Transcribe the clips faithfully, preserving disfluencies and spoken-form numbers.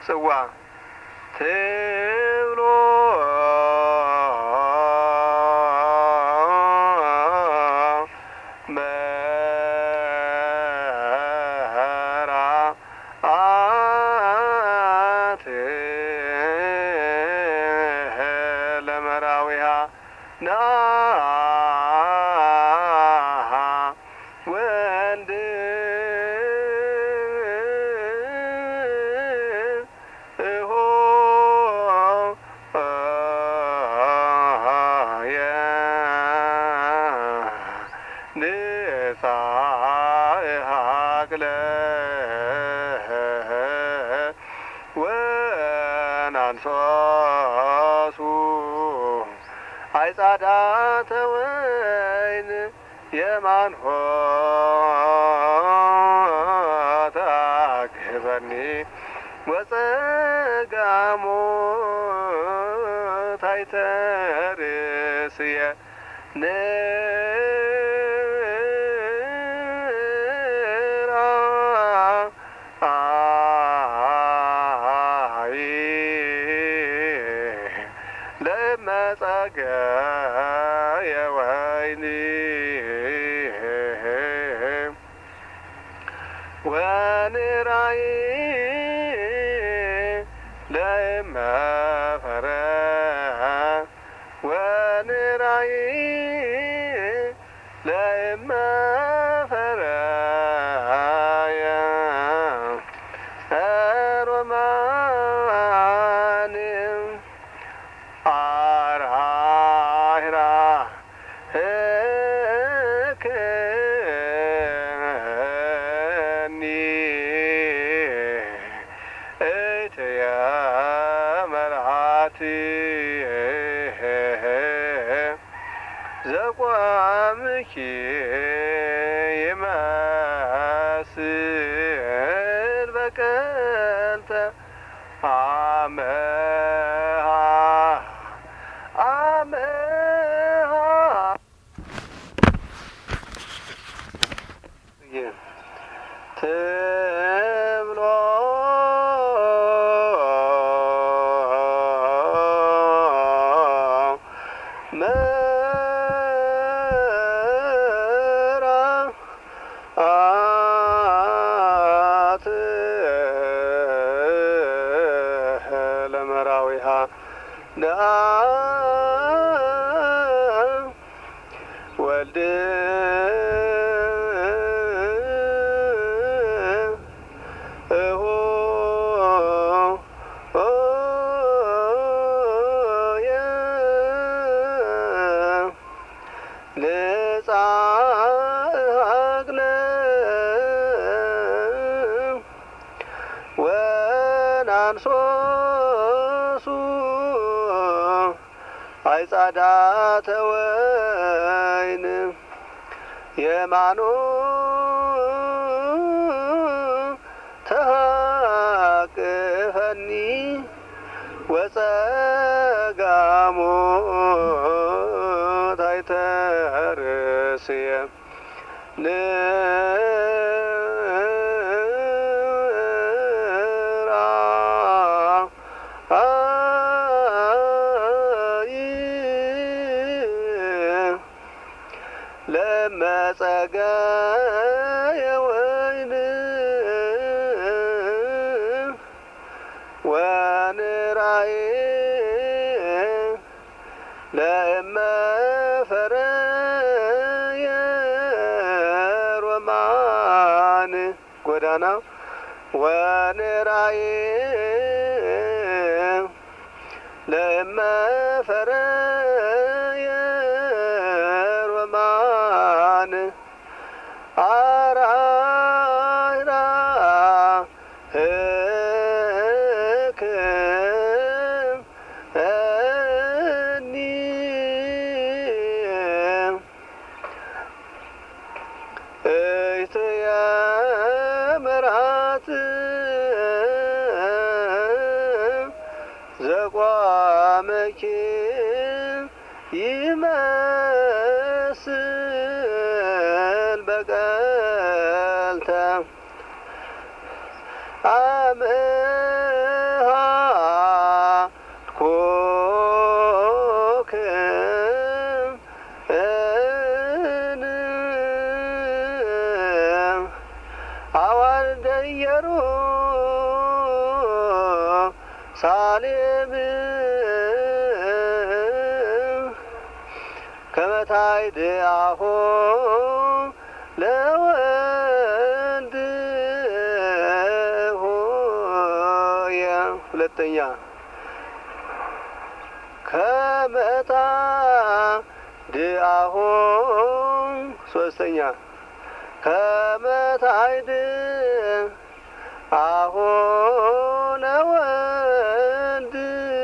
ጽዋ ትብሎ መራ አት ለመራዊሃ ናሃ ወንድ እሆ የ ንሳእሃ ቅለ ወናንሶሱ አይጻዳተ ወይን የማንሆ ታግበኒ ወጸጋሞ ታይተርስየ ንራ አይ ለመጸገ የወይኒ ወንራይ ለመፈረ ወንራይ ለመፈረ ሮማን አራሂራ እከኒ እትየ መርዓቲ ዘቋምኪ ይመስል በቀልተ አመሃ አመሃ ትብሎ መራ አት ለመራዊሃ ና ወልድ እሆ የ ንጻእሃ ወናንሶሱ አይጻዳተ ወይን የማኖ ተሃቅፈኒ ወጸጋሞ ታይተርስየ ንራ አይ ለመጸገ የወይን ወንራይ ለእመፈረየ ሮማን ጎዳና ወንራይ ለእመፈረየ ሮማን አራራ እከኒ እትየ መርዓት ዘቋመኪ ይመስል በቀልተ አመሃ ሳሌም ከመታይድ አሆ ለወልድ ሆየ ሁለተኛ ከመታ ድአሆ ሶስተኛ ከመታይድ አሆ ለወልድ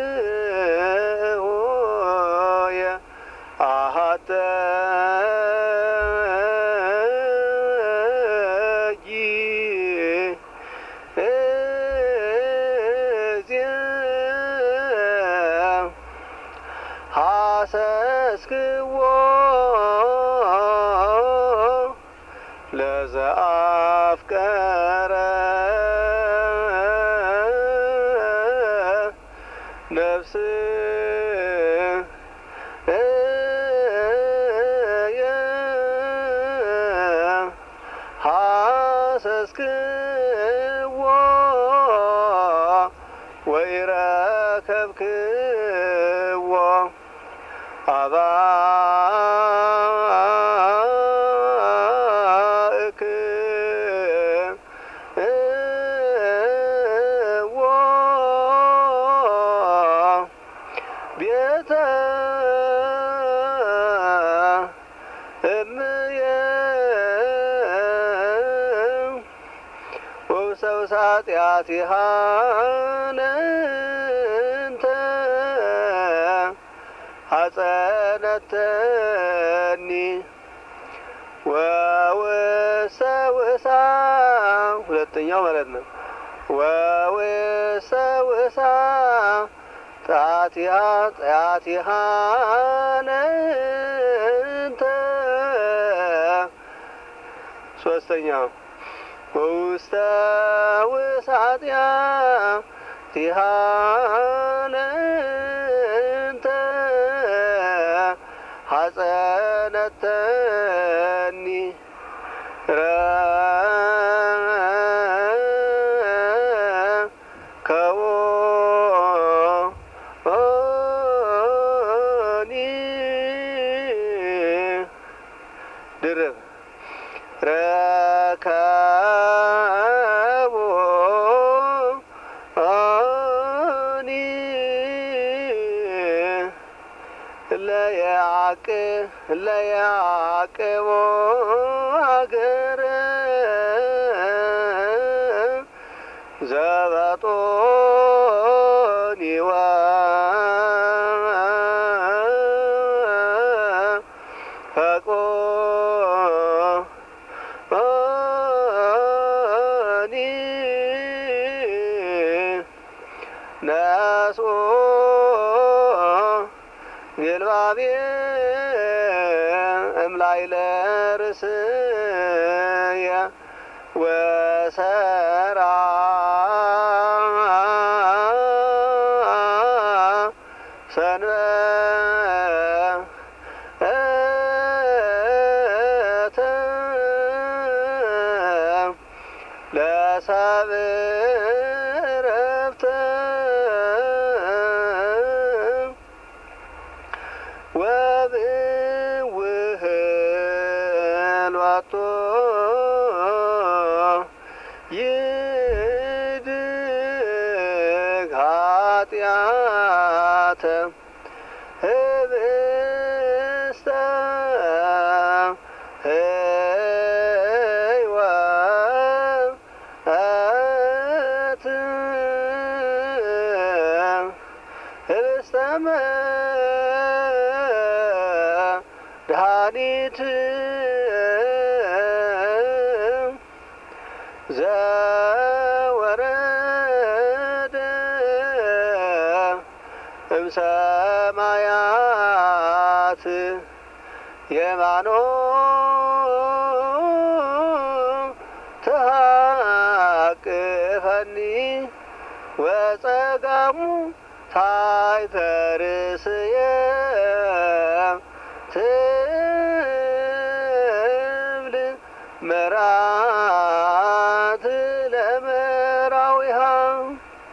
ሆየ አሃተ ሐሰስክዎ ለዘአፍቀረ ነፍስ ሐሰስክዎ ወኢረከብክዎ አባእክዎ ቤተ እምየ ወውሰውሰ ኃጢአቲሃ እንተ ሐጸነተኒ ወውሰ ውሳ ሁለተኛው ማለት ነው። ወውሰ ውሳ ጣቲሃ ጣቲሃ እንተ ሶስተኛው ውስተ ውሳጢያ ቲሃነ እንተ ሐጸነተኒ ረከቦኒ ድርብ ረከቦኒ ለያቅ ለያቅቦ አገረ ዘበጦኒዋ ፈቆ ነሶ ግልባቤ እምላይለ ርእስየ ወሰራ ሰንበተ ለሰብእ ረፍተ ወብውህልዋቶ ይድግ ኃጢአተ ህብስተ ሕይወት ህብስተ መድኃኒት ዘወረደ እምሰማያት የማኖ ተሃቅፈኒ ወጸጋሙ ታሕተ ርእስየ